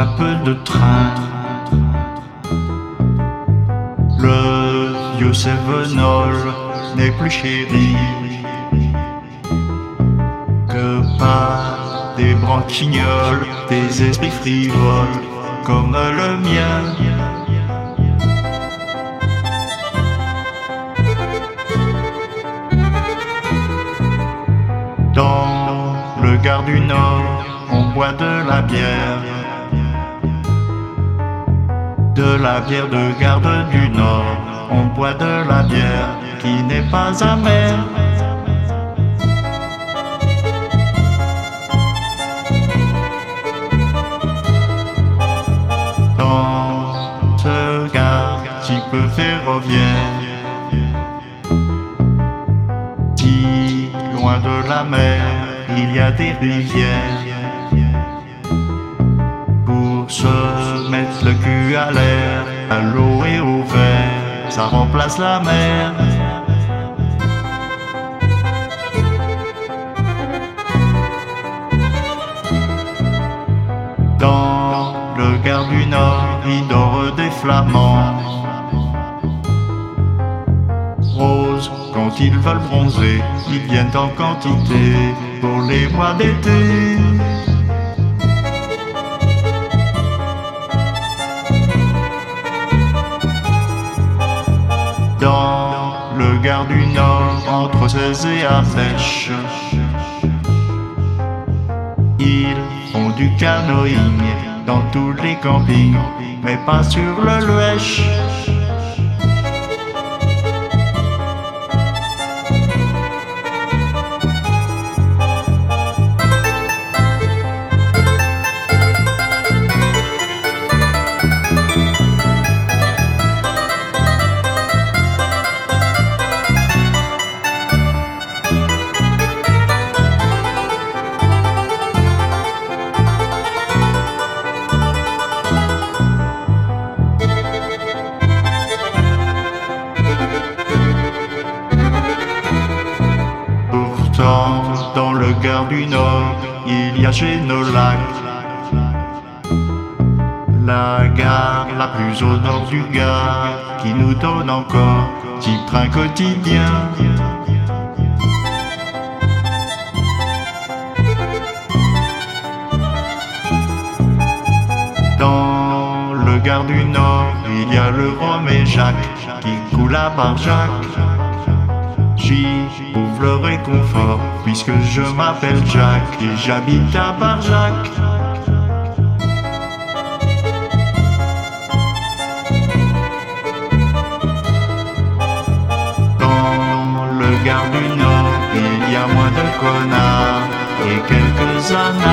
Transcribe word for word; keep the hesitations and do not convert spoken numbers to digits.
peu de train. Le vieux Sévenol n'est plus chéri que par des branquignoles, des esprits frivoles comme le mien. Dans le Gare du Nord, on boit de la bière, de la bière de Garde du Nord. On boit de la bière qui n'est pas amère. Dans ce gare si peu ferroviaire, si loin de la mer, il y a des rivières. Pour se mettre le cul à l'air, à l'eau et au verre, ça remplace la mer. Dans le Gare du Nord, il dort des flamands roses. Quand ils veulent bronzer, ils viennent en quantité pour les mois d'été. Dans le Gare du Nord, entre Cèze et Ardèche, ils font du canoïng dans tous les campings, mais pas sur le Luèche. Dans le Gare du Nord, il y a Génolac, la gare la plus au nord du Gard, qui nous donne encore six trains quotidiens. Dans le Gare du Nord, il y a le Rhum et Jacques, qui coule à Barjac. J'y trouve le réconfort, puisque je m'appelle Jack et j'habite à Barjac. Dans le Gare du Nord, il y a moins de connards et quelques ânes.